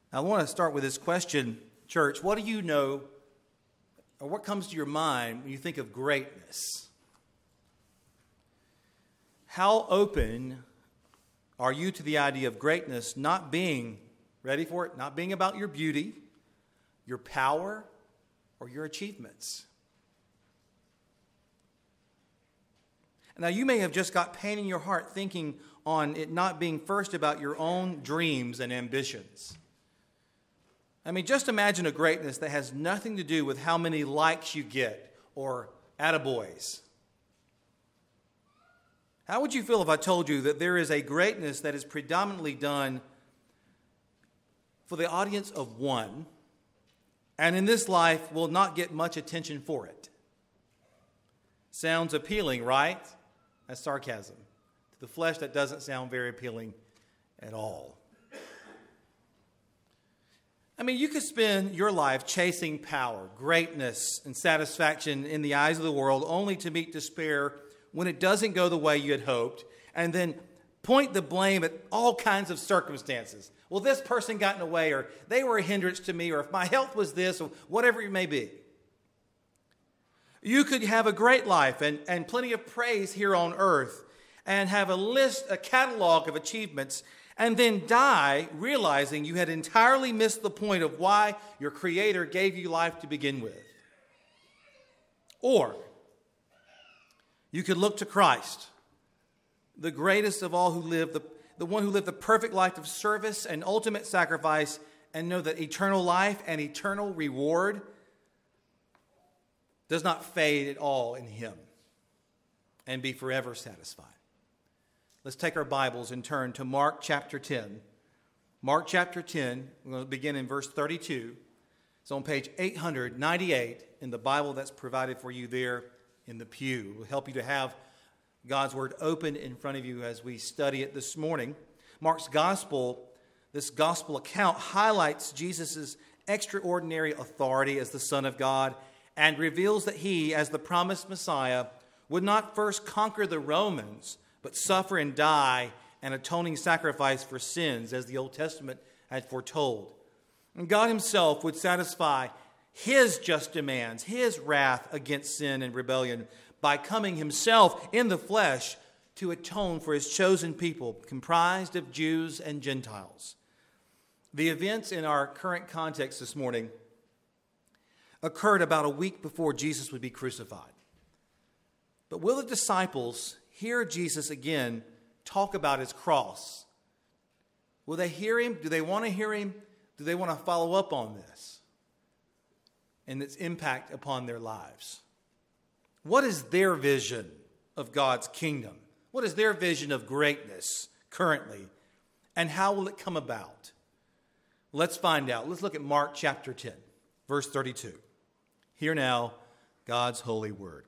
I want to start with this question, church. What do you know, or what comes to your mind when you think of greatness? How open are you to the idea of greatness not being, ready for it, not being about your beauty, your power, or your achievements? Now, you may have just got pain in your heart thinking on it not being first about your own dreams and ambitions. I mean, just imagine a greatness that has nothing to do with how many likes you get or attaboys. How would you feel if I told you that there is a greatness that is predominantly done for the audience of one, and in this life will not get much attention for it? Sounds appealing, right? That's sarcasm. To the flesh, that doesn't sound very appealing at all. I mean, you could spend your life chasing power, greatness, and satisfaction in the eyes of the world only to meet despair when it doesn't go the way you had hoped, and then point the blame at all kinds of circumstances. Well, this person got in the way, or they were a hindrance to me, or if my health was this, or whatever it may be. You could have a great life and plenty of praise here on earth and have a catalog of achievements, and then die realizing you had entirely missed the point of why your Creator gave you life to begin with. Or you could look to Christ, the greatest of all who lived, the one who lived the perfect life of service and ultimate sacrifice, and know that eternal life and eternal reward does not fade at all in Him, and be forever satisfied. Let's take our Bibles and turn to Mark chapter 10. Mark chapter 10, we're going to begin in verse 32. It's on page 898 in the Bible that's provided for you there in the pew. It will help you to have God's Word open in front of you as we study it this morning. Mark's gospel, this gospel account highlights Jesus' extraordinary authority as the Son of God and reveals that He, as the promised Messiah, would not first conquer the Romans, but suffer and die an atoning sacrifice for sins, as the Old Testament had foretold. And God Himself would satisfy His just demands, His wrath against sin and rebellion, by coming Himself in the flesh to atone for His chosen people, comprised of Jews and Gentiles. The events in our current context this morning occurred about a week before Jesus would be crucified. But will the disciples hear Jesus again talk about His cross? Will they hear Him? Do they want to hear Him? Do they want to follow up on this and its impact upon their lives? What is their vision of God's kingdom? What is their vision of greatness currently? And how will it come about? Let's find out. Let's look at Mark chapter 10, verse 32. Hear now God's holy word.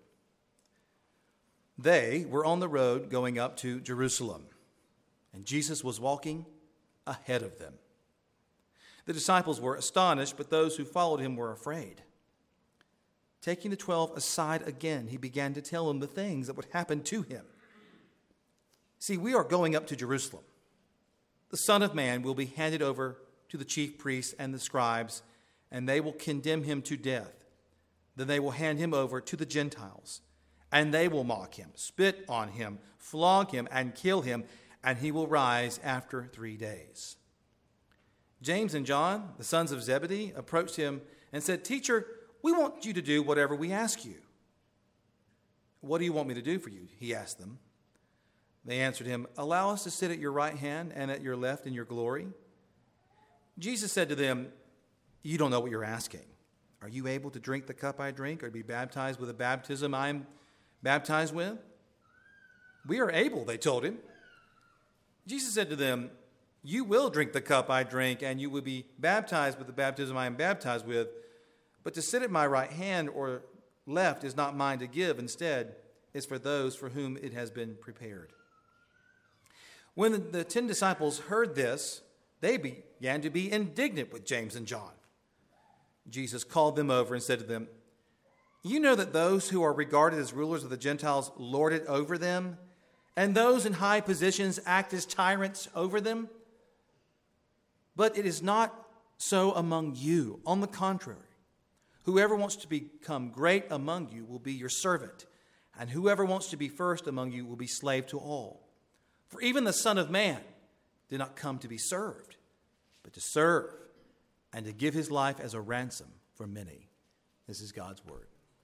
They were on the road going up to Jerusalem, and Jesus was walking ahead of them. The disciples were astonished, but those who followed Him were afraid. Taking the 12 aside again, He began to tell them the things that would happen to Him. See, we are going up to Jerusalem. The Son of Man will be handed over to the chief priests and the scribes, and they will condemn Him to death. Then they will hand Him over to the Gentiles, and they will mock Him, spit on Him, flog Him, and kill Him, and He will rise after 3 days. James and John, the sons of Zebedee, approached Him and said, "Teacher, we want you to do whatever we ask you." "What do you want me to do for you?" He asked them. They answered Him, "Allow us to sit at your right hand and at your left in your glory." Jesus said to them, "You don't know what you're asking. Are you able to drink the cup I drink, or to be baptized with the baptism I am baptized with?" "We are able," they told Him. Jesus said to them, "You will drink the cup I drink, and you will be baptized with the baptism I am baptized with. But to sit at my right hand or left is not mine to give. Instead, it's for those for whom it has been prepared." When the 10 disciples heard this, they began to be indignant with James and John. Jesus called them over and said to them, "You know that those who are regarded as rulers of the Gentiles lord it over them, and those in high positions act as tyrants over them. But it is not so among you. On the contrary, whoever wants to become great among you will be your servant, and whoever wants to be first among you will be slave to all. For even the Son of Man did not come to be served, but to serve, and to give his life as a ransom for many." This is God's word.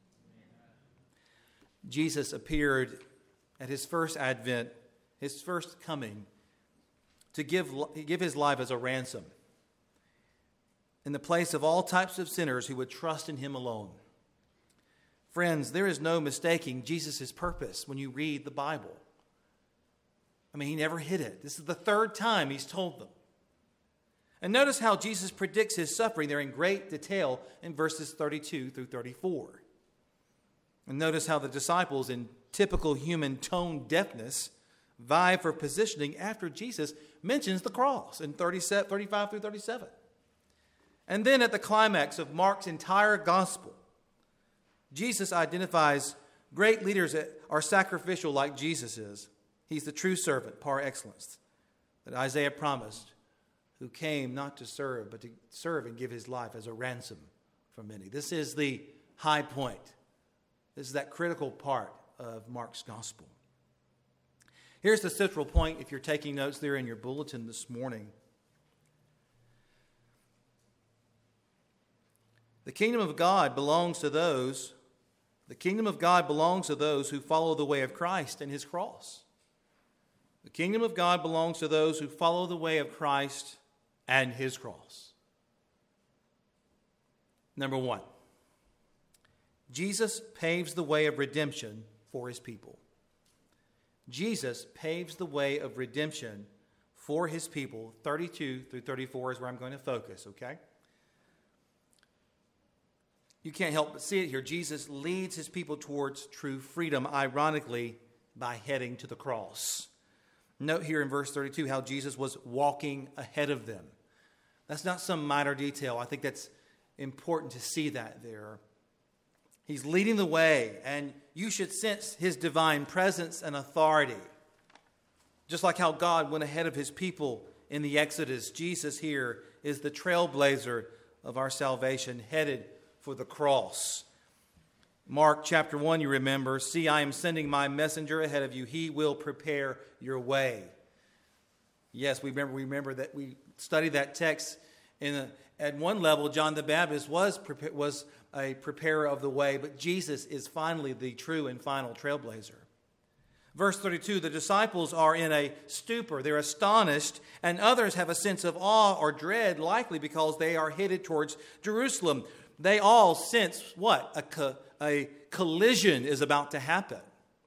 Jesus appeared at his first advent, his first coming, to give his life as a ransom in the place of all types of sinners who would trust in him alone. Friends, there is no mistaking Jesus' purpose when you read the Bible. I mean, he never hid it. This is the third time he's told them. And notice how Jesus predicts his suffering there in great detail in verses 32 through 34. And notice how the disciples, in typical human tone deafness, vie for positioning after Jesus mentions the cross in 35 through 37. And then at the climax of Mark's entire gospel, Jesus identifies great leaders that are sacrificial like Jesus is. He's the true servant par excellence that Isaiah promised, who came not to serve, but to serve and give his life as a ransom for many. This is the high point. This is that critical part of Mark's gospel. Here's the central point if you're taking notes there in your bulletin this morning. The kingdom of God belongs to those who follow the way of Christ and his cross. The kingdom of God belongs to those who follow the way of Christ and his cross. Number one, Jesus paves the way of redemption for his people. Jesus paves the way of redemption for his people. 32 through 34 is where I'm going to focus, okay? You can't help but see it here. Jesus leads his people towards true freedom, ironically, by heading to the cross. Note here in verse 32 how Jesus was walking ahead of them. That's not some minor detail. I think that's important to see that there. He's leading the way, and you should sense his divine presence and authority. Just like how God went ahead of his people in the Exodus, Jesus here is the trailblazer of our salvation, headed for the cross. Mark chapter 1, you remember, "See, I am sending my messenger ahead of you. He will prepare your way." Yes, we remember that we studied that text. At one level, John the Baptist was a preparer of the way, but Jesus is finally the true and final trailblazer. Verse 32, the disciples are in a stupor. They're astonished, and others have a sense of awe or dread, likely because they are headed towards Jerusalem. They all sense what? A collision is about to happen.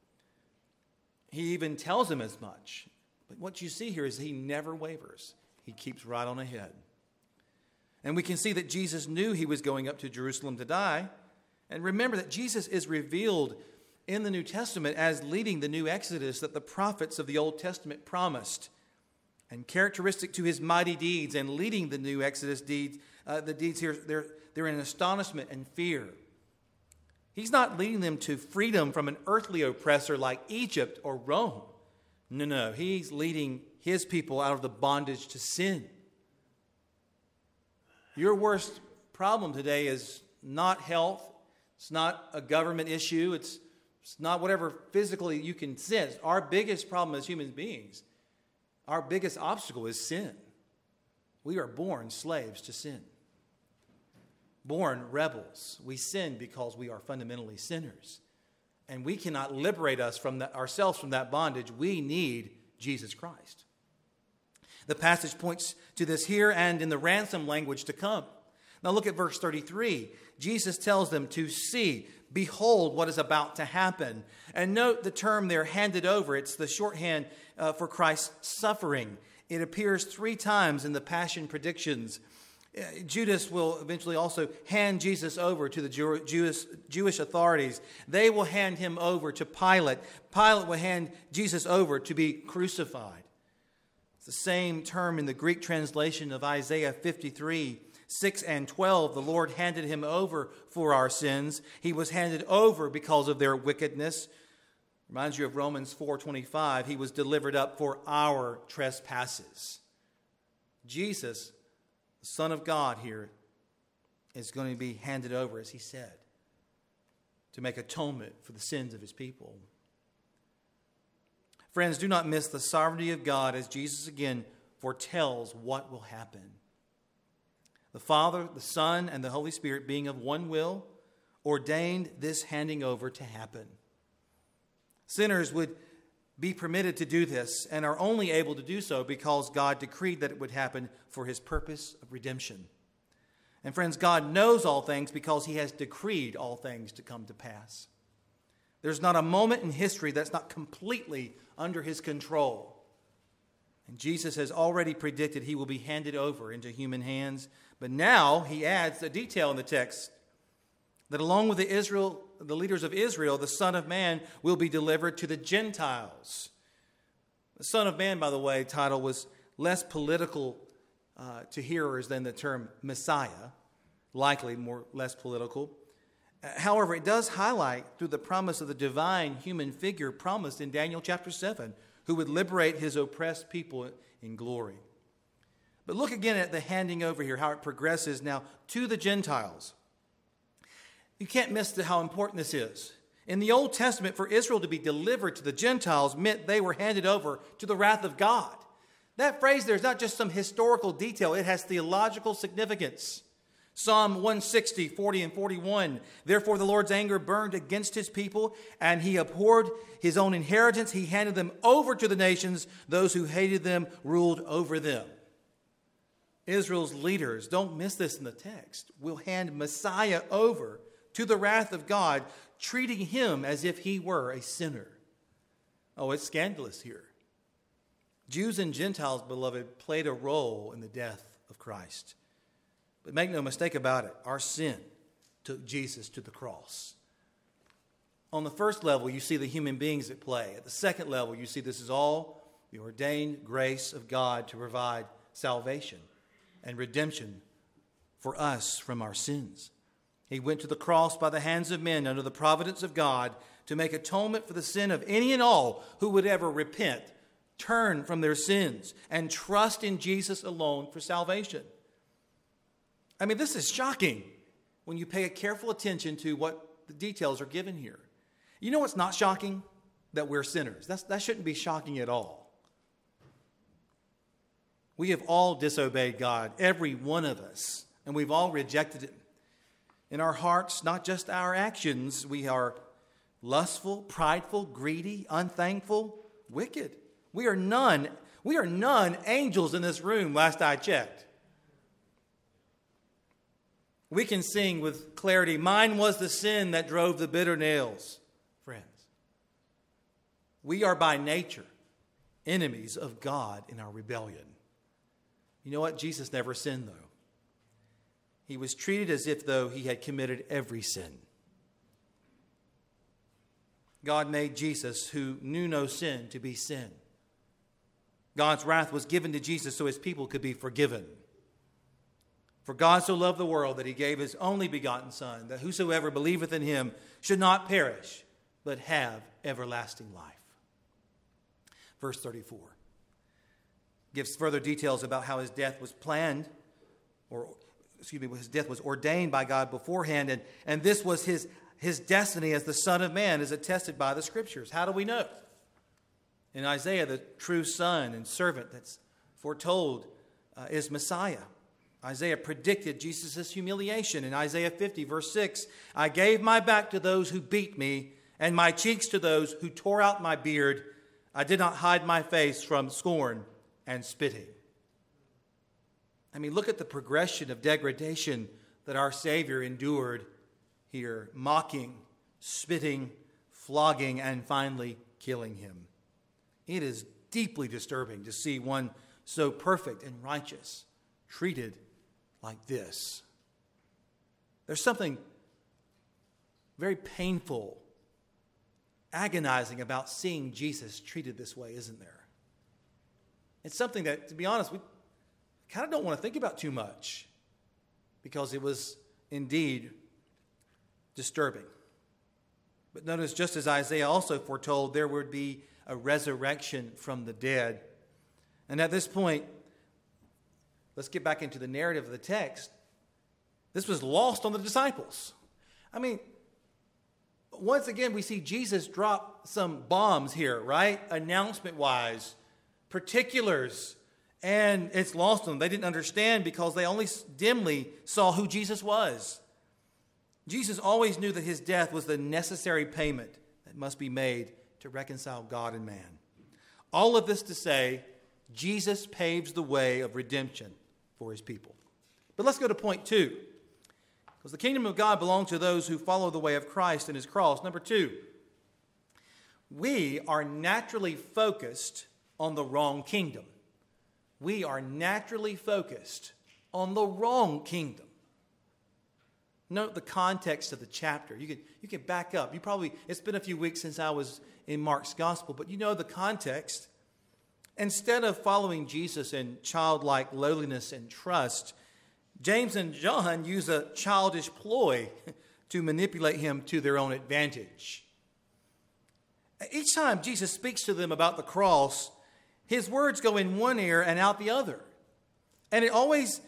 He even tells them as much. But what you see here is he never wavers. He keeps right on ahead. And we can see that Jesus knew he was going up to Jerusalem to die. And remember that Jesus is revealed in the New Testament as leading the new Exodus that the prophets of the Old Testament promised. And characteristic to his mighty deeds and leading the new Exodus deeds, the deeds here, they're in astonishment and fear. He's not leading them to freedom from an earthly oppressor like Egypt or Rome. No. He's leading his people out of the bondage to sin. Your worst problem today is not health. It's not a government issue. It's not whatever physically you can sense. Our biggest problem as human beings, our biggest obstacle is sin. We are born slaves to sin. Born rebels. We sin because we are fundamentally sinners. And we cannot liberate us from ourselves from that bondage. We need Jesus Christ. The passage points to this here and in the ransom language to come. Now look at verse 33. Jesus tells them to see, behold what is about to happen. And note the term there, handed over. It's the shorthand for Christ's suffering. It appears 3 times in the Passion predictions. Judas will eventually also hand Jesus over to the Jewish authorities. They will hand him over to Pilate. Pilate will hand Jesus over to be crucified. It's the same term in the Greek translation of Isaiah 53, 6 and 12. The Lord handed him over for our sins. He was handed over because of their wickedness. Reminds you of Romans 4:25. He was delivered up for our trespasses. Jesus The Son of God here is going to be handed over, as he said, to make atonement for the sins of his people. Friends, do not miss the sovereignty of God as Jesus again foretells what will happen. The Father, the Son, and the Holy Spirit, being of one will, ordained this handing over to happen. Sinners would be permitted to do this and are only able to do so because God decreed that it would happen for his purpose of redemption. And friends, God knows all things because he has decreed all things to come to pass. There's not a moment in history that's not completely under his control. And Jesus has already predicted he will be handed over into human hands. But now he adds a detail in the text that along with the leaders of Israel, the Son of Man will be delivered to the Gentiles. The Son of Man, by the way, title was less political to hearers than the term Messiah, likely less political. However, it does highlight through the promise of the divine human figure promised in Daniel chapter 7, who would liberate his oppressed people in glory. But look again at the handing over here, how it progresses now to the Gentiles. You can't miss how important this is. In the Old Testament, for Israel to be delivered to the Gentiles meant they were handed over to the wrath of God. That phrase there is not just some historical detail, it has theological significance. Psalm 160, 40 and 41. Therefore the Lord's anger burned against his people, and he abhorred his own inheritance. He handed them over to the nations. Those who hated them ruled over them. Israel's leaders, don't miss this in the text, will hand Messiah over to the wrath of God, treating him as if he were a sinner. Oh, it's scandalous here. Jews and Gentiles, beloved, played a role in the death of Christ. But make no mistake about it, our sin took Jesus to the cross. On the first level, you see the human beings at play. At the second level, you see this is all the ordained grace of God to provide salvation and redemption for us from our sins. He went to the cross by the hands of men under the providence of God to make atonement for the sin of any and all who would ever repent, turn from their sins, and trust in Jesus alone for salvation. I mean, this is shocking when you pay a careful attention to what the details are given here. You know what's not shocking? That we're sinners. That shouldn't be shocking at all. We have all disobeyed God, every one of us, and we've all rejected Him. In our hearts, not just our actions, we are lustful, prideful, greedy, unthankful, wicked. We are none angels in this room, last I checked. We can sing with clarity, mine was the sin that drove the bitter nails, friends. We are by nature enemies of God in our rebellion. You know what? Jesus never sinned, though. He was treated as if though he had committed every sin. God made Jesus, who knew no sin, to be sin. God's wrath was given to Jesus so his people could be forgiven. For God so loved the world that he gave his only begotten Son, that whosoever believeth in him should not perish, but have everlasting life. Verse 34 gives further details about how his death was planned, his death was ordained by God beforehand, and this was his destiny as the Son of Man, is attested by the Scriptures. How do we know? In Isaiah, the true son and servant that's foretold is Messiah. Isaiah predicted Jesus' humiliation in Isaiah 50, verse 6. I gave my back to those who beat me, and my cheeks to those who tore out my beard. I did not hide my face from scorn and spitting. I mean, look at the progression of degradation that our Savior endured here. Mocking, spitting, flogging, and finally killing him. It is deeply disturbing to see one so perfect and righteous treated like this. There's something very painful, agonizing about seeing Jesus treated this way, isn't there? It's something that, to be honest, we kind of don't want to think about too much because it was indeed disturbing. But notice, just as Isaiah also foretold, there would be a resurrection from the dead. And at this point, let's get back into the narrative of the text. This was lost on the disciples. I mean, once again, we see Jesus drop some bombs here, right? Announcement-wise, particulars, and it's lost on them. They didn't understand because they only dimly saw who Jesus was. Jesus always knew that his death was the necessary payment that must be made to reconcile God and man. All of this to say, Jesus paves the way of redemption for his people. But let's go to point 2. Because the kingdom of God belongs to those who follow the way of Christ and his cross. Number 2, we are naturally focused on the wrong kingdom. We are naturally focused on the wrong kingdom. Note the context of the chapter. You can back up. It's been a few weeks since I was in Mark's gospel, but you know the context. Instead of following Jesus in childlike lowliness and trust, James and John use a childish ploy to manipulate him to their own advantage. Each time Jesus speaks to them about the cross, his words go in one ear and out the other. And there's always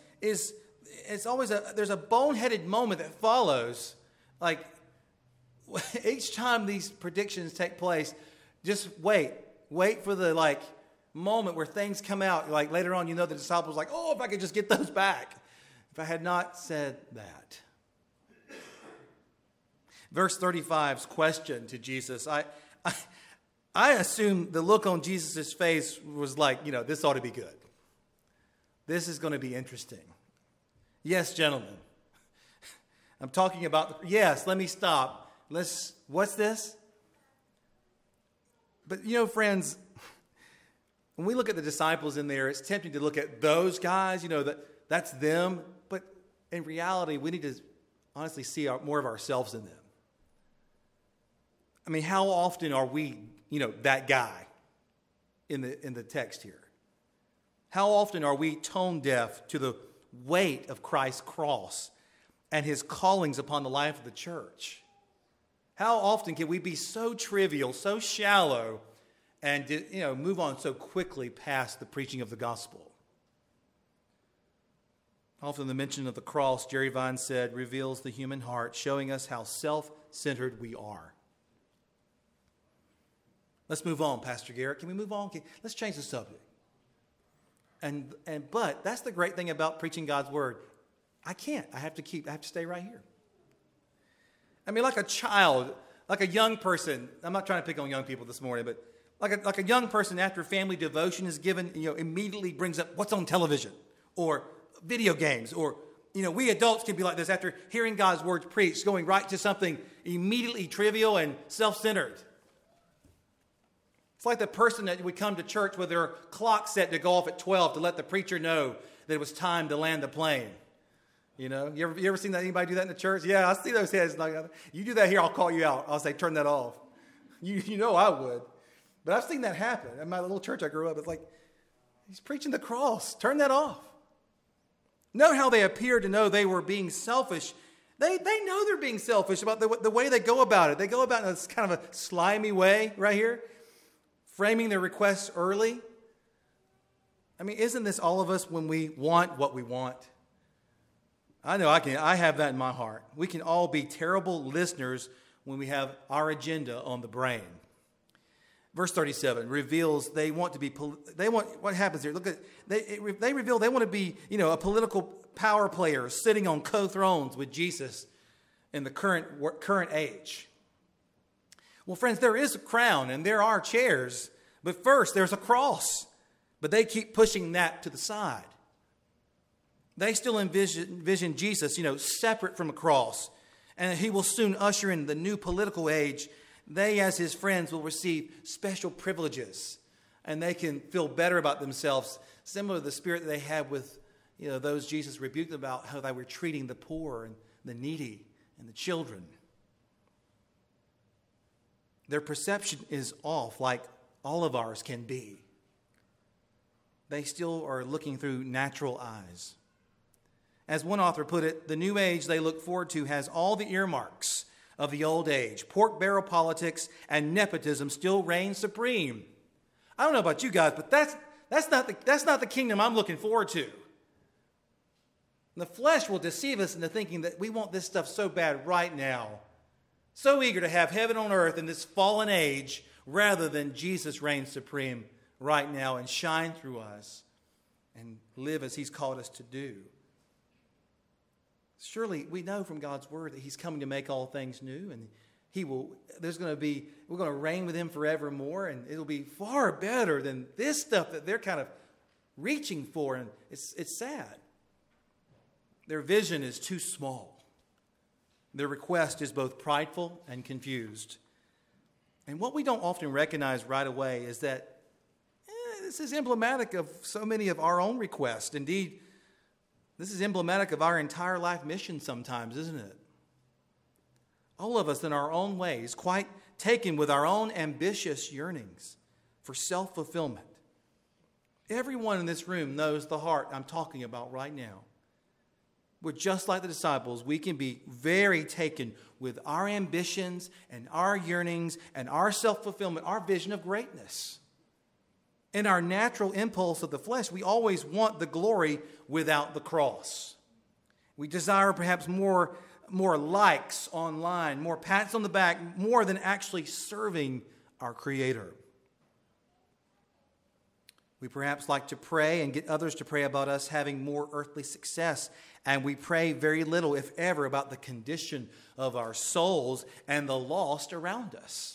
a boneheaded moment that follows. Like, each time these predictions take place, just wait for the moment where things come out. Like later on, the disciples like, oh, if I could just get those back. If I had not said that. Verse 35's question to Jesus, I assume the look on Jesus' face was like, this ought to be good. This is going to be interesting. Yes, gentlemen. I'm talking about, yes, let me stop. What's this? But, friends, when we look at the disciples in there, it's tempting to look at those guys, that's them. But in reality, we need to honestly see more of ourselves in them. I mean, how often are we, that guy in the text here? How often are we tone deaf to the weight of Christ's cross and his callings upon the life of the church? How often can we be so trivial, so shallow, and move on so quickly past the preaching of the gospel? Often the mention of the cross, Jerry Vine said, reveals the human heart, showing us how self-centered we are. Let's move on, Pastor Garrett. Can we move on? Let's change the subject. But that's the great thing about preaching God's word. I can't. I have to stay right here. I mean, like a child, like a young person. I'm not trying to pick on young people this morning, but like a young person after family devotion is given, immediately brings up what's on television or video games, or we adults can be like this after hearing God's words preached, going right to something immediately trivial and self-centered. It's like the person that would come to church with their clock set to go off at 12 to let the preacher know that it was time to land the plane. You ever seen that? Anybody do that in the church? Yeah, I see those heads. Like, you do that here, I'll call you out. I'll say, turn that off. I would. But I've seen that happen. In my little church I grew up, it's like, he's preaching the cross. Turn that off. Note how they appeared to know they were being selfish. They know they're being selfish about the way they go about it. They go about it in this kind of a slimy way right here, framing their requests early. I mean, isn't this all of us when we want what we want? I know I have that in my heart. We can all be terrible listeners when we have our agenda on the brain. Verse 37 reveals what happens here. Look at, they reveal they want to be, a political power player sitting on co-thrones with Jesus in the current age. Well, friends, there is a crown and there are chairs, but first there's a cross. But they keep pushing that to the side. They still envision Jesus, separate from a cross, and he will soon usher in the new political age. They, as his friends, will receive special privileges, and they can feel better about themselves, similar to the spirit that they had with those Jesus rebuked about how they were treating the poor and the needy and the children. Their perception is off, like all of ours can be. They still are looking through natural eyes. As one author put it, the new age they look forward to has all the earmarks of the old age. Pork barrel politics and nepotism still reign supreme. I don't know about you guys, but that's not the kingdom I'm looking forward to. And the flesh will deceive us into thinking that we want this stuff so bad right now. So eager to have heaven on earth in this fallen age rather than Jesus reign supreme right now and shine through us and live as he's called us to do. Surely we know from God's word that he's coming to make all things new, and we're going to reign with him forevermore, and it'll be far better than this stuff that they're kind of reaching for, and it's sad. Their vision is too small. Their request is both prideful and confused. And what we don't often recognize right away is that this is emblematic of so many of our own requests. Indeed, this is emblematic of our entire life mission sometimes, isn't it? All of us in our own ways, quite taken with our own ambitious yearnings for self-fulfillment. Everyone in this room knows the heart I'm talking about right now. But just like the disciples, we can be very taken with our ambitions and our yearnings and our self-fulfillment, our vision of greatness. In our natural impulse of the flesh, we always want the glory without the cross. We desire perhaps more likes online, more pats on the back, more than actually serving our Creator. We perhaps like to pray and get others to pray about us having more earthly success, and we pray very little, if ever, about the condition of our souls and the lost around us.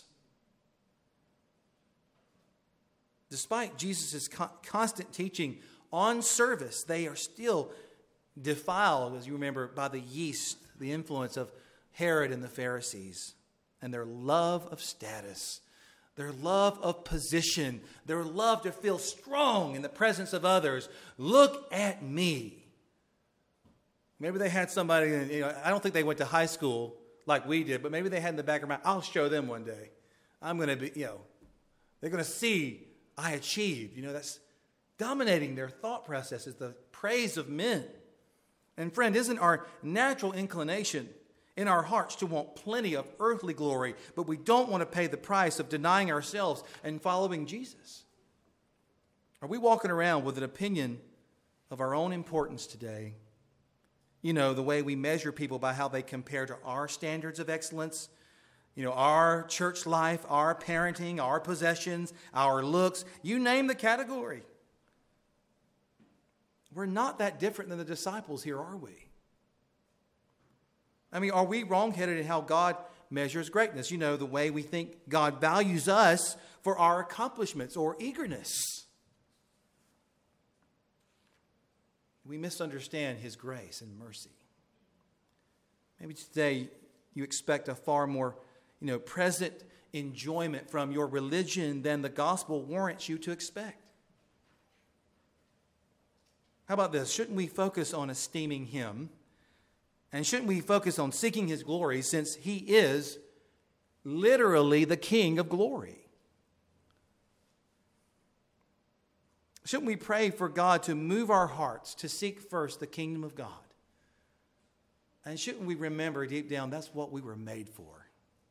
Despite Jesus' constant teaching on service, they are still defiled, as you remember, by the yeast, the influence of Herod and the Pharisees, and their love of status, their love of position, their love to feel strong in the presence of others. Look at me. Maybe they had somebody, I don't think they went to high school like we did, but maybe they had in the back of their mind, I'll show them one day. I'm going to be, they're going to see I achieved. That's dominating their thought processes, the praise of men. And friend, isn't our natural inclination in our hearts to want plenty of earthly glory, but we don't want to pay the price of denying ourselves and following Jesus? Are we walking around with an opinion of our own importance today? The way we measure people by how they compare to our standards of excellence, our church life, our parenting, our possessions, our looks, you name the category. We're not that different than the disciples here, are we? Are we wrong-headed in how God measures greatness? The way we think God values us for our accomplishments or eagerness. We misunderstand his grace and mercy. Maybe today you expect a far more, present enjoyment from your religion than the gospel warrants you to expect. How about this? Shouldn't we focus on esteeming him? And shouldn't we focus on seeking his glory, since he is literally the King of glory? Shouldn't we pray for God to move our hearts to seek first the kingdom of God? And shouldn't we remember deep down that's what we were made for?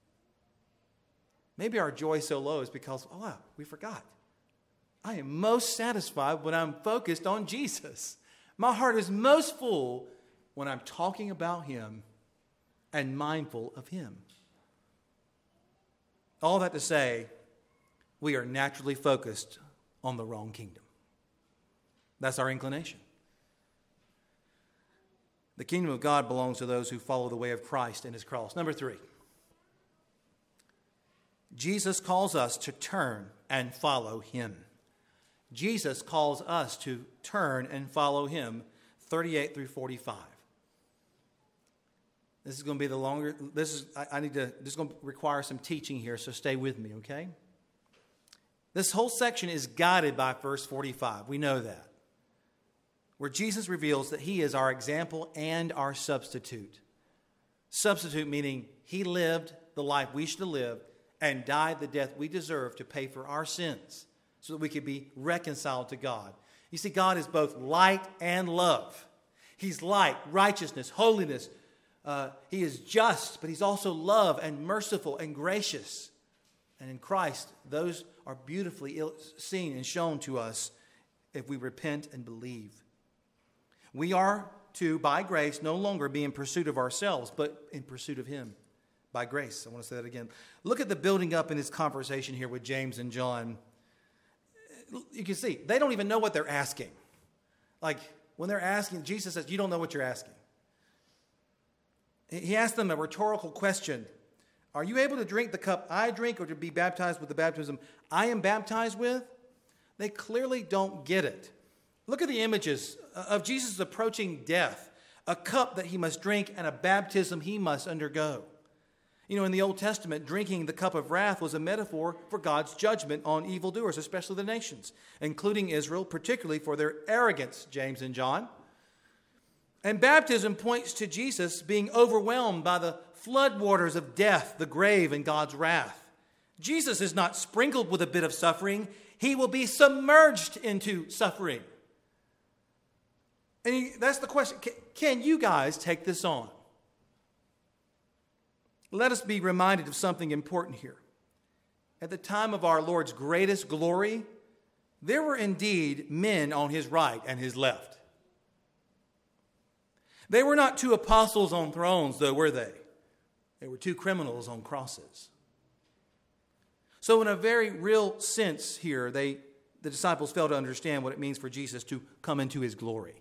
Maybe our joy is so low is because, we forgot. I am most satisfied when I'm focused on Jesus. My heart is most full when I'm talking about him and mindful of him. All that to say, we are naturally focused on the wrong kingdom. That's our inclination. The kingdom of God belongs to those who follow the way of Christ and his cross. Number 3, Jesus calls us to turn and follow him. Jesus calls us to turn and follow him, 38 through 45. This is going to be the longer, this is going to require some teaching here, so stay with me, okay? This whole section is guided by verse 45. We know that. Where Jesus reveals that he is our example and our substitute. Substitute meaning he lived the life we should have lived and died the death we deserve to pay for our sins so that we could be reconciled to God. You see, God is both light and love. He's light, righteousness, holiness. He is just, but he's also love and merciful and gracious. And in Christ, those are beautifully seen and shown to us if we repent and believe. We are to, by grace, no longer be in pursuit of ourselves, but in pursuit of him. By grace. I want to say that again. Look at the building up in his conversation here with James and John. You can see, they don't even know what they're asking. Like, when they're asking, Jesus says, you don't know what you're asking. He asked them a rhetorical question. Are you able to drink the cup I drink, or to be baptized with the baptism I am baptized with? They clearly don't get it. Look at the images of Jesus approaching death, a cup that he must drink and a baptism he must undergo. You know, in the Old Testament, drinking the cup of wrath was a metaphor for God's judgment on evildoers, especially the nations, including Israel, particularly for their arrogance, James and John. And baptism points to Jesus being overwhelmed by the floodwaters of death, the grave, and God's wrath. Jesus is not sprinkled with a bit of suffering. He will be submerged into suffering. And that's the question. Can you guys take this on? Let us be reminded of something important here. At the time of our Lord's greatest glory, there were indeed men on his right and his left. They were not two apostles on thrones, though, were they? They were two criminals on crosses. So in a very real sense here, the disciples failed to understand what it means for Jesus to come into his glory.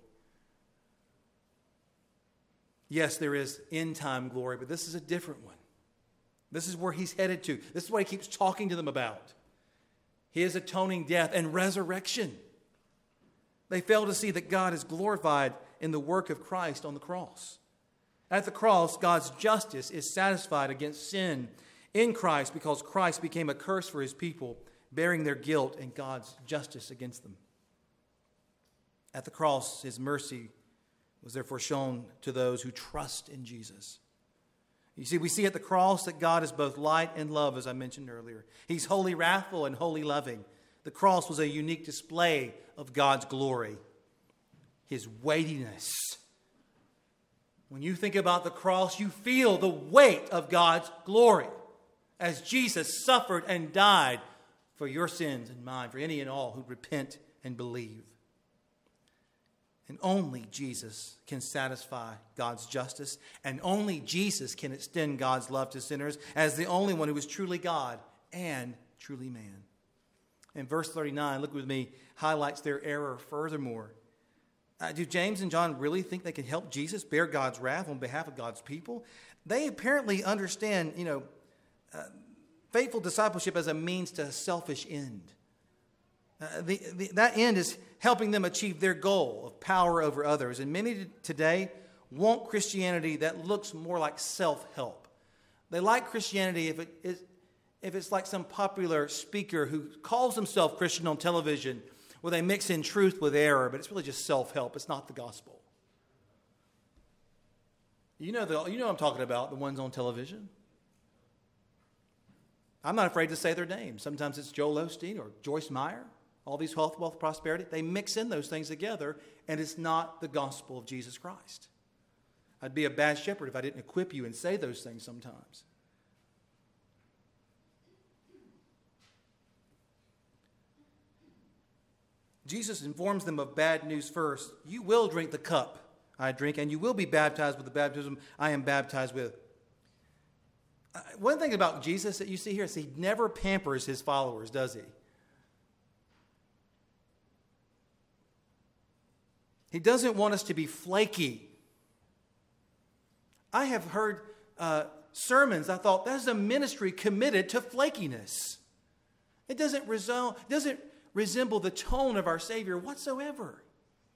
Yes, there is end-time glory, but this is a different one. This is where he's headed to. This is what he keeps talking to them about. His atoning death and resurrection. They fail to see that God is glorified in the work of Christ on the cross. At the cross, God's justice is satisfied against sin in Christ because Christ became a curse for his people, bearing their guilt and God's justice against them. At the cross, his mercy was therefore shown to those who trust in Jesus. You see, we see at the cross that God is both light and love, as I mentioned earlier. He's wholly wrathful and wholly loving. The cross was a unique display of God's glory, his weightiness. When you think about the cross, you feel the weight of God's glory as Jesus suffered and died for your sins and mine, for any and all who repent and believe. And only Jesus can satisfy God's justice, and only Jesus can extend God's love to sinners as the only one who is truly God and truly man. And verse 39, look with me, highlights their error furthermore. Do James and John really think they can help Jesus bear God's wrath on behalf of God's people? They apparently understand, faithful discipleship as a means to a selfish end. That end is helping them achieve their goal of power over others. And many today want Christianity that looks more like self-help. They like Christianity if it's like some popular speaker who calls himself Christian on television, where they mix in truth with error, but it's really just self-help. It's not the gospel. You know what I'm talking about, the ones on television. I'm not afraid to say their names. Sometimes it's Joel Osteen or Joyce Meyer. All these health, wealth, prosperity, they mix in those things together, and it's not the gospel of Jesus Christ. I'd be a bad shepherd if I didn't equip you and say those things sometimes. Jesus informs them of bad news first. You will drink the cup I drink, and you will be baptized with the baptism I am baptized with. One thing about Jesus that you see here is he never pampers his followers, does he? He doesn't want us to be flaky. I have heard sermons, I thought, that's a ministry committed to flakiness. It doesn't resemble the tone of our Savior whatsoever.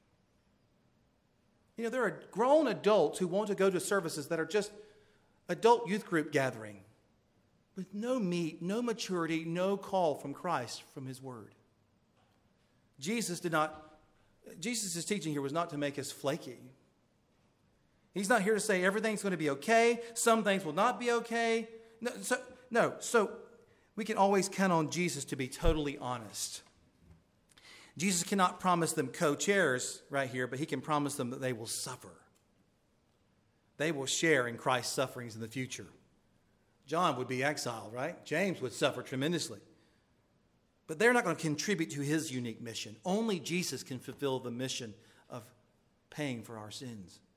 There are grown adults who want to go to services that are just adult youth group gathering with no meat, no maturity, no call from Christ, from his word. Jesus' teaching here was not to make us flaky. He's not here to say everything's going to be okay. Some things will not be okay. So we can always count on Jesus to be totally honest. Jesus cannot promise them co-chairs right here, but he can promise them that they will suffer. They will share in Christ's sufferings in the future. John would be exiled, right? James would suffer tremendously. But they're not going to contribute to his unique mission. Only Jesus can fulfill the mission of paying for our sins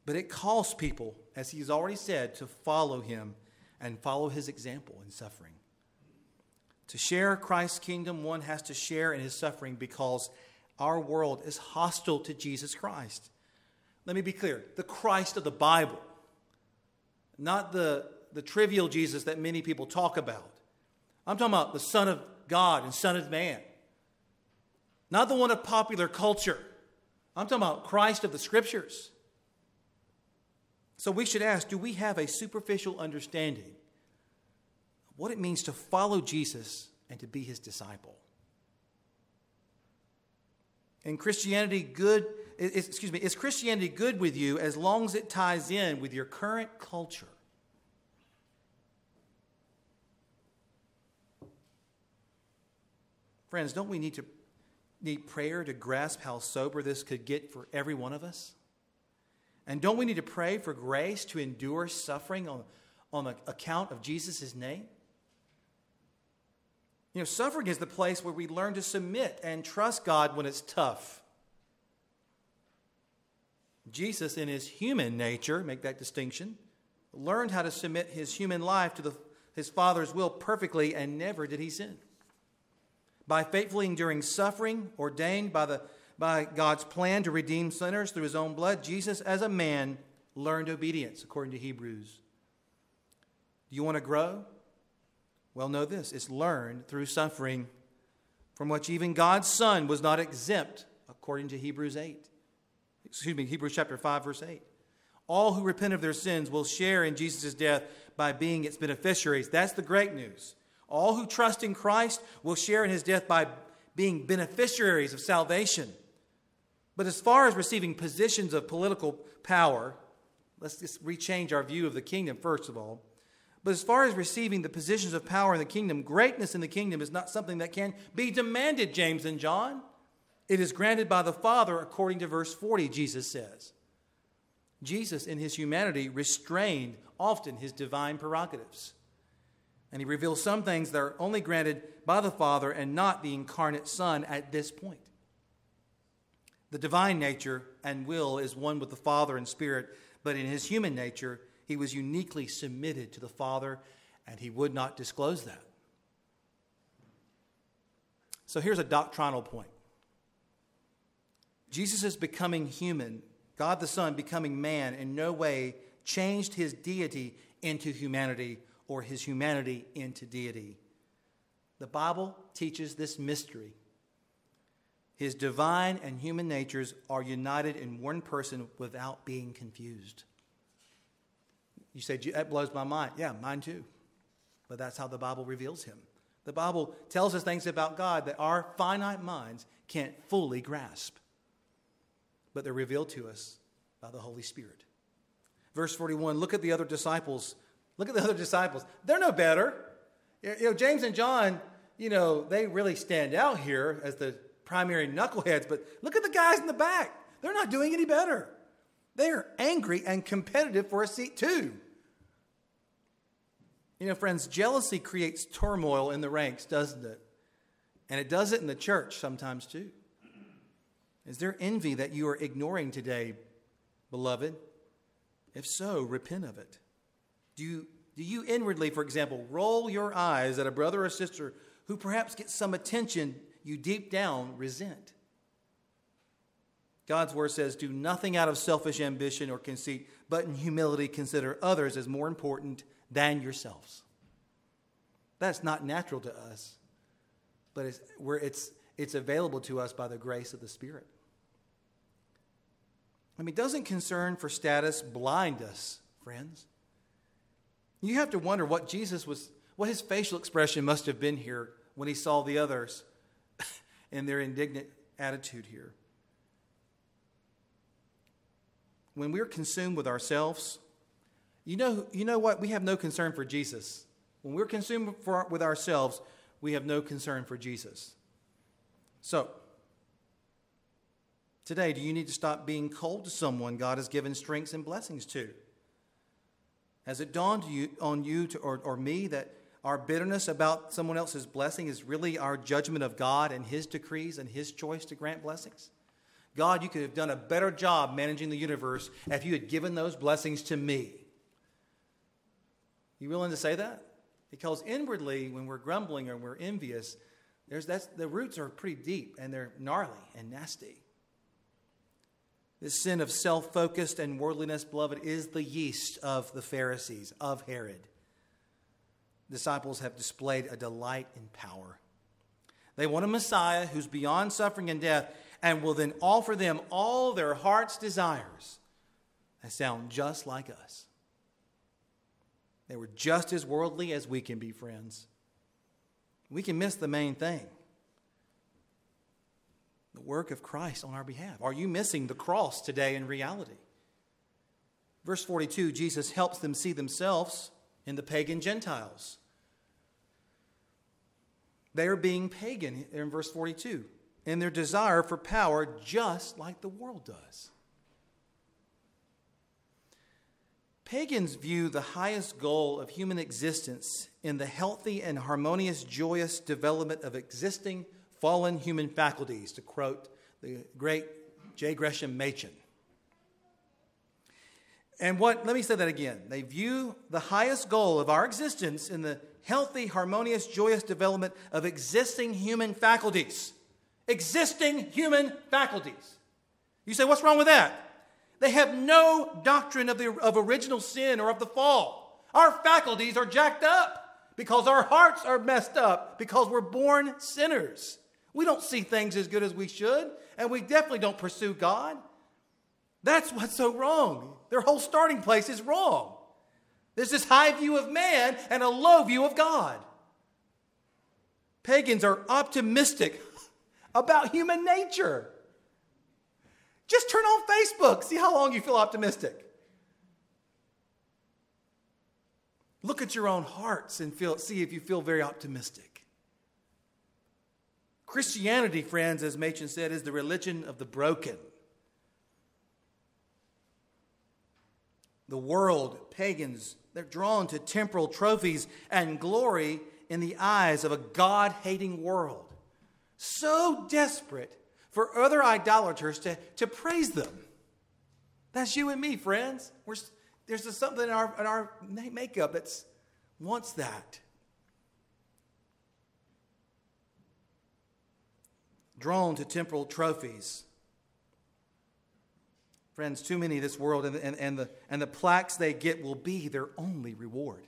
But it calls people, as he's already said, to follow him and follow his example in suffering. To share Christ's kingdom, one has to share in his suffering because our world is hostile to Jesus Christ. Let me be clear. The Christ of the Bible, not the trivial Jesus that many people talk about. I'm talking about the Son of God and Son of Man. Not the one of popular culture. I'm talking about Christ of the Scriptures. So we should ask, do we have a superficial understanding of what it means to follow Jesus and to be his disciple? Is Christianity good with you as long as it ties in with your current culture? Friends, don't we need prayer to grasp how sober this could get for every one of us? And don't we need to pray for grace to endure suffering on account of Jesus' name? You know, suffering is the place where we learn to submit and trust God when it's tough. Jesus, in his human nature, make that distinction, learned how to submit his human life to his Father's will perfectly, and never did he sin. By faithfully enduring suffering ordained by God's plan to redeem sinners through his own blood, Jesus, as a man, learned obedience, according to Hebrews. Do you want to grow? Well, know this. It's learned through suffering, from which even God's Son was not exempt, according to Hebrews chapter 5, verse 8. All who repent of their sins will share in Jesus' death by being its beneficiaries. That's the great news. All who trust in Christ will share in his death by being beneficiaries of salvation. But as far as receiving positions of political power, let's just rechange our view of the kingdom first of all. But as far as receiving the positions of power in the kingdom, greatness in the kingdom is not something that can be demanded, James and John. It is granted by the Father, according to verse 40, Jesus says. Jesus, in his humanity, restrained often his divine prerogatives. And he reveals some things that are only granted by the Father and not the incarnate Son at this point. The divine nature and will is one with the Father and Spirit, but in his human nature, he was uniquely submitted to the Father, and he would not disclose that. So here's a doctrinal point. Jesus' becoming human, God the Son becoming man, in no way changed his deity into humanity or his humanity into deity. The Bible teaches this mystery. His divine and human natures are united in one person without being confused. You say, that blows my mind. Yeah, mine too. But that's how the Bible reveals him. The Bible tells us things about God that our finite minds can't fully grasp. But they're revealed to us by the Holy Spirit. Verse 41, look at the other disciples. Look at the other disciples. They're no better. You know, James and John, they really stand out here as the primary knuckleheads, but look at the guys in the back. They're not doing any better. They are angry and competitive for a seat too. Friends, jealousy creates turmoil in the ranks, doesn't it? And it does it in the church sometimes too. Is there envy that you are ignoring today, beloved? If so, repent of it. Do you inwardly, for example, roll your eyes at a brother or sister who perhaps gets some attention you deep down resent? God's word says, do nothing out of selfish ambition or conceit, but in humility consider others as more important than yourselves. That's not natural to us, but it's available to us by the grace of the Spirit. Doesn't concern for status blind us, friends? You have to wonder what his facial expression must have been here when he saw the others in their indignant attitude here. When we're consumed with ourselves, you know what? We have no concern for Jesus. When we're consumed with ourselves, we have no concern for Jesus. So, today, do you need to stop being cold to someone God has given strengths and blessings to? Has it dawned on you or me that our bitterness about someone else's blessing is really our judgment of God and his decrees and his choice to grant blessings? God, you could have done a better job managing the universe if you had given those blessings to me. You willing to say that? Because inwardly, when we're grumbling or we're envious, the roots are pretty deep and they're gnarly and nasty. This sin of self-focused and worldliness, beloved, is the yeast of the Pharisees, of Herod. Disciples have displayed a delight in power. They want a Messiah who's beyond suffering and death and will then offer them all their heart's desires that sound just like us. They were just as worldly as we can be, friends. We can miss the main thing. The work of Christ on our behalf. Are you missing the cross today in reality? Verse 42, Jesus helps them see themselves in the pagan Gentiles. They are being pagan in verse 42 in their desire for power just like the world does. Pagans view the highest goal of human existence in the healthy and harmonious, joyous development of existing fallen human faculties, to quote the great J. Gresham Machen. Let me say that again. They view the highest goal of our existence in the healthy, harmonious, joyous development of existing human faculties. Existing human faculties. You say, what's wrong with that? They have no doctrine of original sin or of the fall. Our faculties are jacked up because our hearts are messed up because we're born sinners. We don't see things as good as we should, and we definitely don't pursue God. That's what's so wrong. Their whole starting place is wrong. There's this high view of man and a low view of God. Pagans are optimistic about human nature. Just turn on Facebook. See how long you feel optimistic. Look at your own hearts and see if you feel very optimistic. Christianity, friends, as Machen said, is the religion of the broken. The world, pagans, they're drawn to temporal trophies and glory in the eyes of a God-hating world. So desperate for other idolaters to praise them. That's you and me, friends. There's just something in our makeup that wants that. Drawn to temporal trophies. Friends, too many of this world and the plaques they get will be their only reward.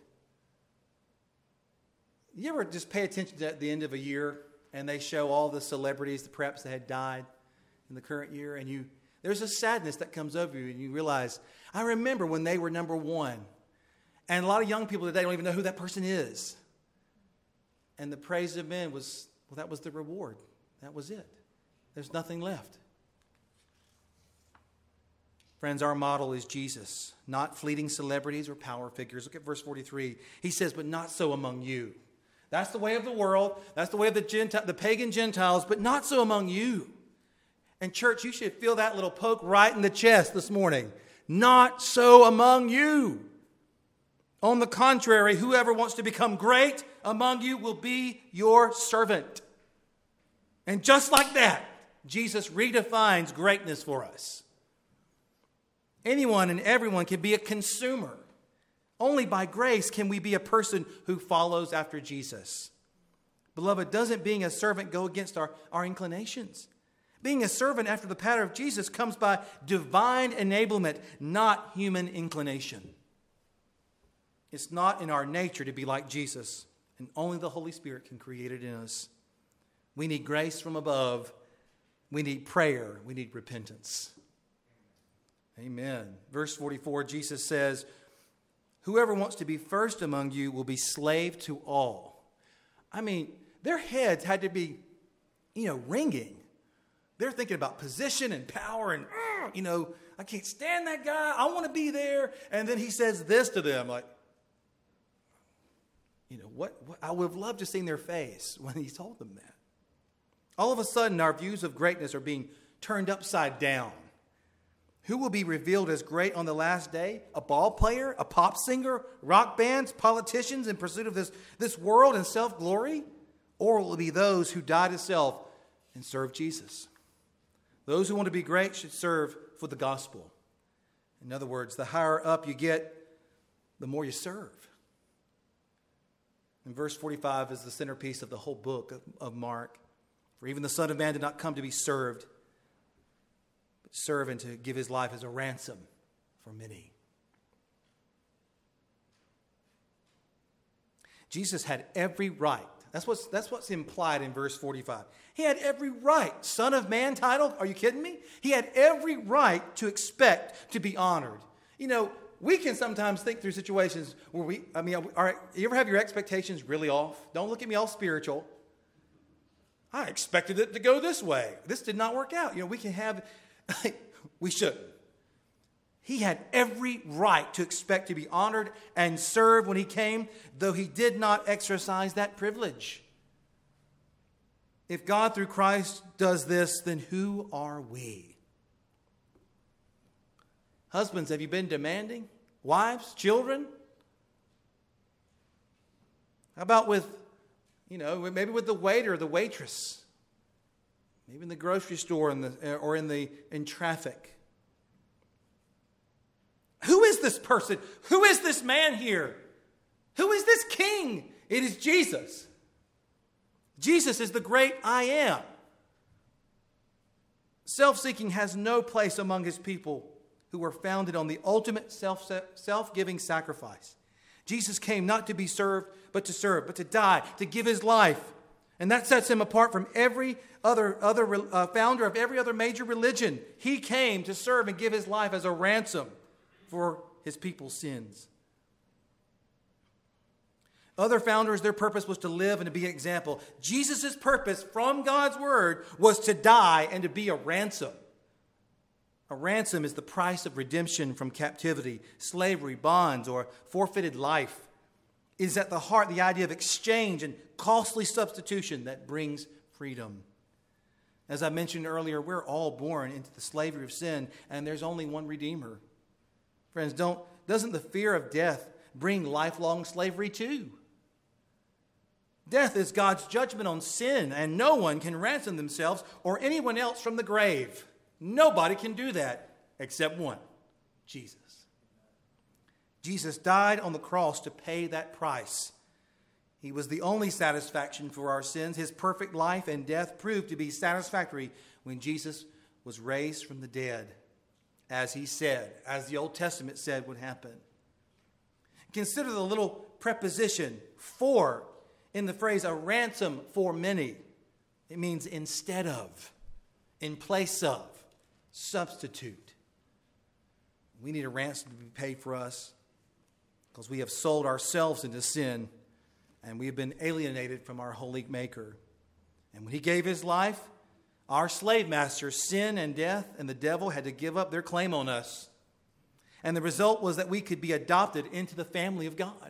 You ever just pay attention to at the end of a year and they show all the celebrities, perhaps that had died in the current year, and there's a sadness that comes over you, and you realize, I remember when they were number one. And a lot of young people today don't even know who that person is. And the praise of men that was the reward. That was it. There's nothing left. Friends, our model is Jesus, not fleeting celebrities or power figures. Look at verse 43. He says, but not so among you. That's the way of the world. That's the way of the pagan Gentiles, but not so among you. And church, you should feel that little poke right in the chest this morning. Not so among you. On the contrary, whoever wants to become great among you will be your servant. And just like that, Jesus redefines greatness for us. Anyone and everyone can be a consumer. Only by grace can we be a person who follows after Jesus. Beloved, doesn't being a servant go against our inclinations? Being a servant after the pattern of Jesus comes by divine enablement, not human inclination. It's not in our nature to be like Jesus, and only the Holy Spirit can create it in us. We need grace from above. We need prayer. We need repentance. Amen. Verse 44, Jesus says, whoever wants to be first among you will be slave to all. I mean, their heads had to be, ringing. They're thinking about position and power and, I can't stand that guy. I want to be there. And then he says this to them, like, what I would have loved to see their face when he told them that. All of a sudden, our views of greatness are being turned upside down. Who will be revealed as great on the last day? A ball player, a pop singer, rock bands, politicians in pursuit of this world and self-glory? Or will it be those who die to self and serve Jesus? Those who want to be great should serve for the gospel. In other words, the higher up you get, the more you serve. And verse 45 is the centerpiece of the whole book of Mark. For even the Son of Man did not come to be served, but to serve and to give his life as a ransom for many. Jesus had every right. That's what's implied in verse 45. He had every right. Son of Man title? Are you kidding me? He had every right to expect to be honored. You know, we can sometimes think through situations where you ever have your expectations really off? Don't look at me all spiritual. I expected it to go this way. This did not work out. You know, we can have, we shouldn't. He had every right to expect to be honored and served when he came, though he did not exercise that privilege. If God through Christ does this, then who are we? Husbands, have you been demanding? Wives, children? How about with, maybe with the waiter or the waitress? Maybe in the grocery store or in traffic. Who is this person? Who is this man here? Who is this king? It is Jesus. Jesus is the great I am. Self-seeking has no place among his people who are founded on the ultimate self-giving sacrifice. Jesus came not to be served, but to die, to give his life. And that sets him apart from every other founder of every other major religion. He came to serve and give his life as a ransom for his people's sins. Other founders, their purpose was to live and to be an example. Jesus' purpose from God's word was to die and to be a ransom. A ransom is the price of redemption from captivity, slavery, bonds, or forfeited life. It is at the heart the idea of exchange and costly substitution that brings freedom. As I mentioned earlier, we're all born into the slavery of sin, and there's only one Redeemer. Friends, doesn't the fear of death bring lifelong slavery too? Death is God's judgment on sin, and no one can ransom themselves or anyone else from the grave. Nobody can do that except one, Jesus. Jesus died on the cross to pay that price. He was the only satisfaction for our sins. His perfect life and death proved to be satisfactory when Jesus was raised from the dead, as he said, as the Old Testament said would happen. Consider the little preposition for in the phrase a ransom for many. It means instead of, in place of, substitute. We need a ransom to be paid for us because we have sold ourselves into sin and we have been alienated from our holy Maker. And when he gave his life, our slave masters, sin and death and the devil, had to give up their claim on us. And the result was that we could be adopted into the family of God.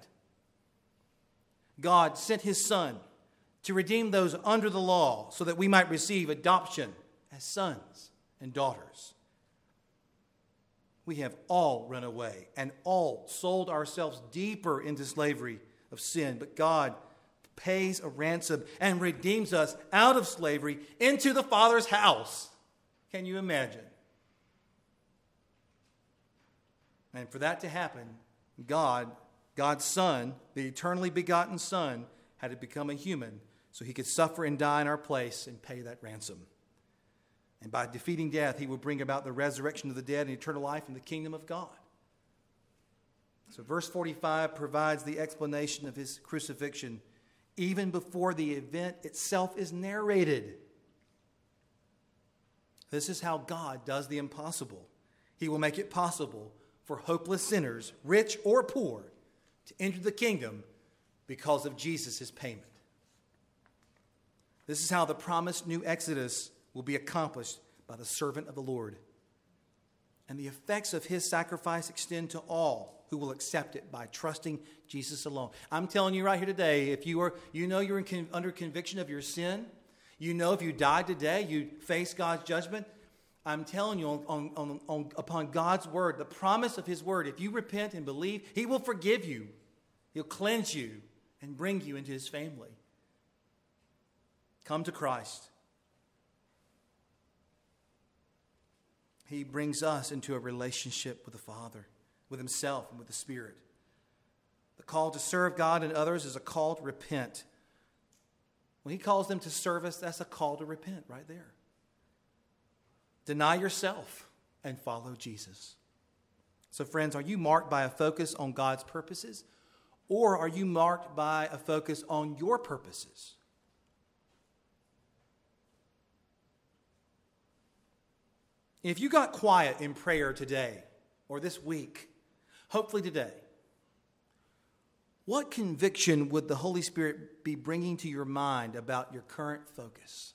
God sent his Son to redeem those under the law so that we might receive adoption as sons and daughters. We have all run away and all sold ourselves deeper into slavery of sin, but God pays a ransom and redeems us out of slavery into the Father's house. Can you imagine? And for that to happen, God's Son, the eternally begotten Son, had to become a human so he could suffer and die in our place and pay that ransom. And by defeating death, he will bring about the resurrection of the dead and eternal life in the kingdom of God. So verse 45 provides the explanation of his crucifixion even before the event itself is narrated. This is how God does the impossible. He will make it possible for hopeless sinners, rich or poor, to enter the kingdom because of Jesus' payment. This is how the promised new Exodus will be accomplished by the servant of the Lord. And the effects of his sacrifice extend to all who will accept it by trusting Jesus alone. I'm telling you right here today, if you're under conviction of your sin, if you died today, you face God's judgment. I'm telling you upon God's word, the promise of his word, if you repent and believe, he will forgive you. He'll cleanse you and bring you into his family. Come to Christ. He brings us into a relationship with the Father, with himself, and with the Spirit. The call to serve God and others is a call to repent. When he calls them to service, that's a call to repent right there. Deny yourself and follow Jesus. So friends, are you marked by a focus on God's purposes, or are you marked by a focus on your purposes? If you got quiet in prayer today or this week, hopefully today, what conviction would the Holy Spirit be bringing to your mind about your current focus?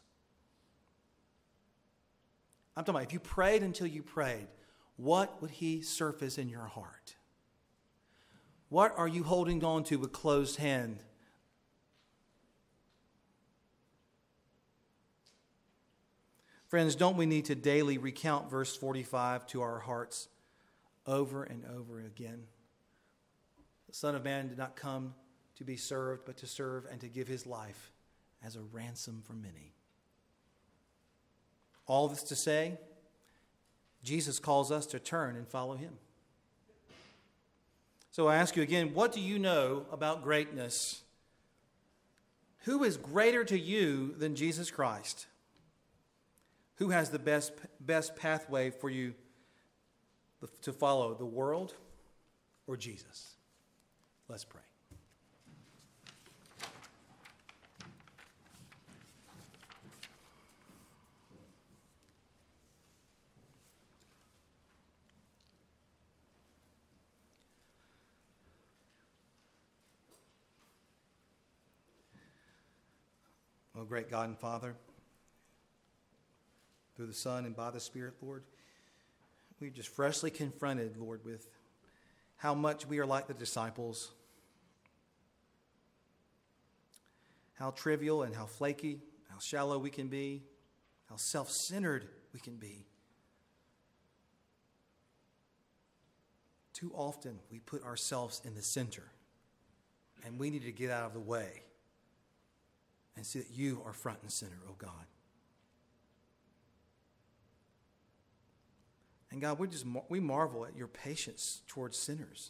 I'm talking about if you prayed until you prayed, what would he surface in your heart? What are you holding on to with closed hand? Friends, don't we need to daily recount verse 45 to our hearts over and over again? The Son of Man did not come to be served, but to serve and to give his life as a ransom for many. All this to say, Jesus calls us to turn and follow him. So I ask you again, what do you know about greatness? Who is greater to you than Jesus Christ? Who has the best pathway for you to follow, the world or Jesus? Let's pray. Oh, great God and Father, through the Son and by the Spirit, Lord, we've just freshly confronted, Lord, with how much we are like the disciples, how trivial and how flaky, how shallow we can be, how self-centered we can be. Too often we put ourselves in the center, and we need to get out of the way and see that you are front and center, oh God. And God, we marvel at your patience towards sinners.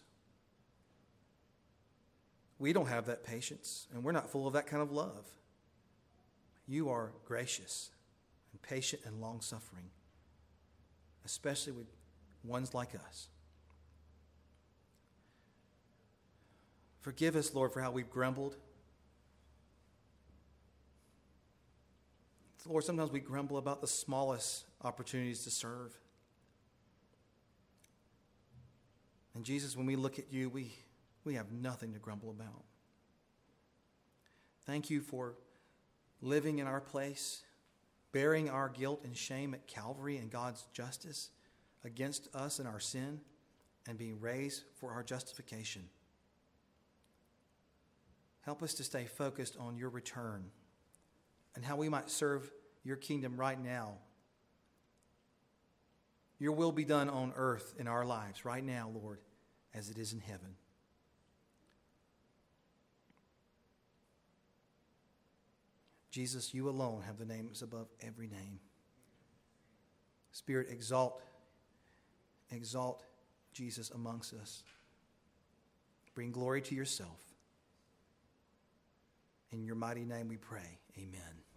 We don't have that patience, and we're not full of that kind of love. You are gracious and patient and long-suffering, especially with ones like us. Forgive us, Lord, for how we've grumbled. Lord, sometimes we grumble about the smallest opportunities to serve. And Jesus, when we look at you, we have nothing to grumble about. Thank you for living in our place, bearing our guilt and shame at Calvary and God's justice against us and our sin, and being raised for our justification. Help us to stay focused on your return and how we might serve your kingdom right now. Your will be done on earth in our lives right now, Lord, as it is in heaven. Jesus, you alone have the name that's above every name. Spirit, exalt Jesus amongst us. Bring glory to yourself. In your mighty name we pray. Amen.